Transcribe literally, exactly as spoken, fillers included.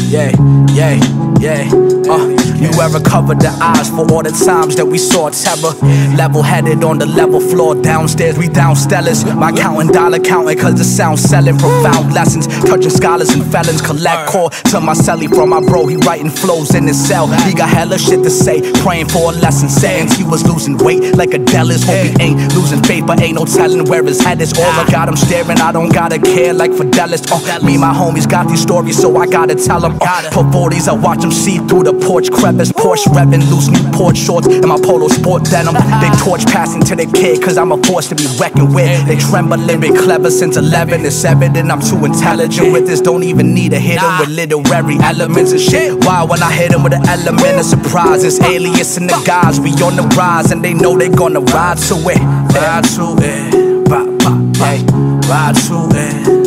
yeah, yeah, yeah. Uh, you ever covered the eyes for all the times that we saw terror? Level-headed on the level floor, downstairs we down stellars. My counting dollar counting cause the sound selling. Profound lessons, touching scholars and felons. Collect call to my celly from my bro, he writing flows in his cell. He got hella shit to say, praying for a lesson. Saying he was losing weight like a Dallas. Hope he ain't losing faith, but ain't no telling where his head is. All I got him staring, I don't gotta care like Fidelis. Oh, me and my homies got these stories, so I gotta tell them. Oh, for forties, I watch them see through the porch crevice. Porsche revving, loose Newport shorts, and my polo sport denim. They torch passing to the kid, cause I'm a force to be reckoned with. They trembling, been clever since eleven. It's evident I'm too intelligent with this. Don't even need to hit them with literary elements and shit. Why when I hit them with an element of surprise? It's alias and the guys, we on the rise, and they know they gonna ride to it. Ride to it, bop, bop, hey, ride to it.